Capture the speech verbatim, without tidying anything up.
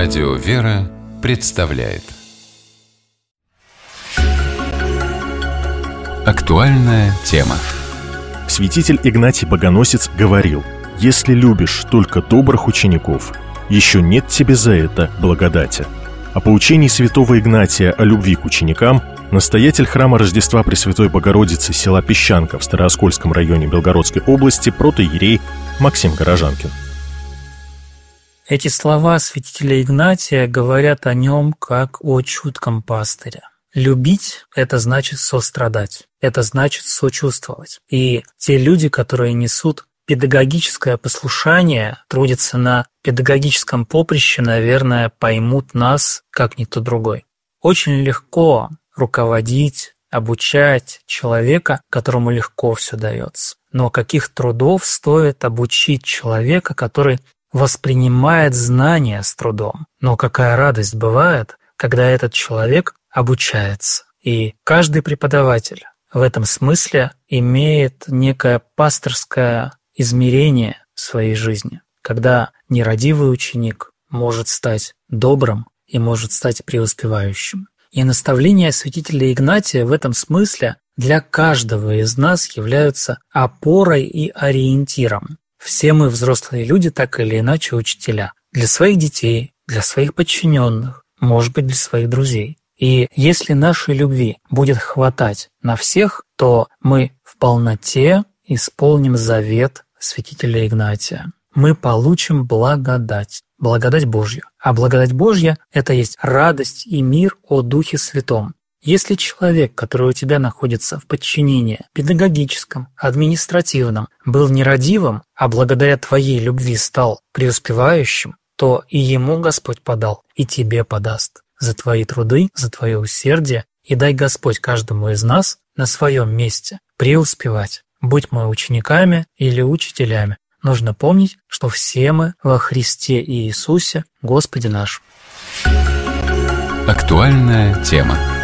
Радио «Вера» представляет актуальная тема. Святитель Игнатий Богоносец говорил: «Если любишь только добрых учеников, еще нет тебе за это благодати». О поучении святого Игнатия о любви к ученикам настоятель храма Рождества Пресвятой Богородицы села Песчанка в Старооскольском районе Белгородской области протоиерей Максим Горожанкин. Эти слова святителя Игнатия говорят о нем как о чутком пастыре. Любить – это значит сострадать, это значит сочувствовать. И те люди, которые несут педагогическое послушание, трудятся на педагогическом поприще, наверное, поймут нас, как никто другой. Очень легко руководить, обучать человека, которому легко все дается. Но каких трудов стоит обучить человека, который воспринимает знания с трудом? Но какая радость бывает, когда этот человек обучается. И каждый преподаватель в этом смысле имеет некое пасторское измерение своей жизни, когда нерадивый ученик может стать добрым и может стать преуспевающим. И наставления святителя Игнатия в этом смысле для каждого из нас являются опорой и ориентиром. Все мы, взрослые люди, так или иначе учителя. Для своих детей, для своих подчиненных, может быть, для своих друзей. И если нашей любви будет хватать на всех, то мы в полноте исполним завет святителя Игнатия. Мы получим благодать, благодать Божью. А благодать Божья – это есть радость и мир о Духе Святом. Если человек, который у тебя находится в подчинении педагогическом, административном, был нерадивым, а благодаря твоей любви стал преуспевающим, то и ему Господь подал, и тебе подаст за твои труды, за твое усердие, и дай Господь каждому из нас на своем месте преуспевать. Будь мы учениками или учителями, нужно помнить, что все мы во Христе и Иисусе, Господе нашем. Актуальная тема.